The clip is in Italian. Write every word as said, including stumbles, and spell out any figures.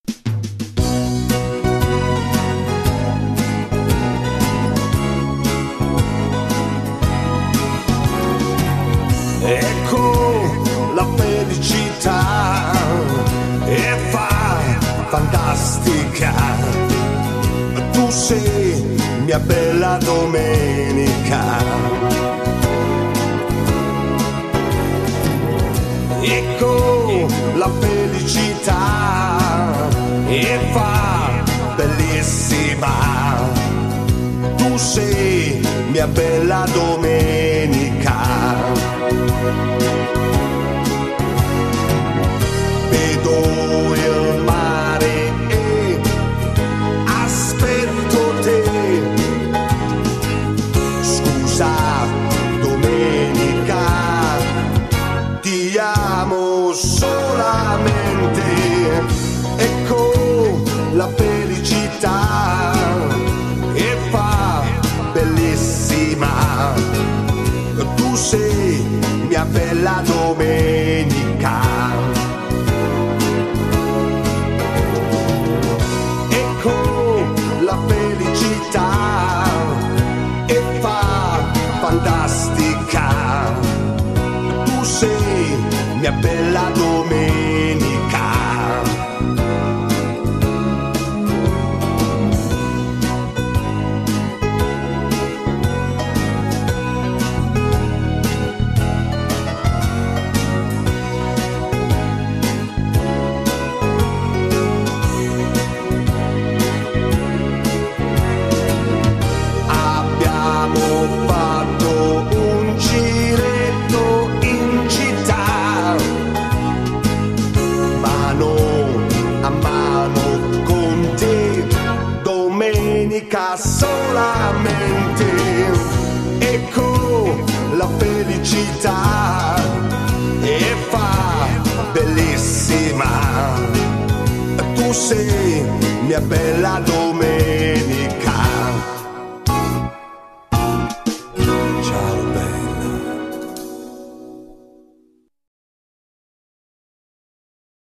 Ecco la felicità e fa fantastica. Tu sei mia bella domenica. Ecco la felicità e fa bellissima. Tu sei mia bella domenica. Vedo il mare e aspetto te. Scusa domenica, ti amo solamente. Ecco la felicità e fa bellissima. Tu sei mia bella domenica. Ecco la felicità e fa fantastica. Tu sei mia bella domenica. Solamente ecco la felicità e fa bellissima. Tu sei mia bella domenica.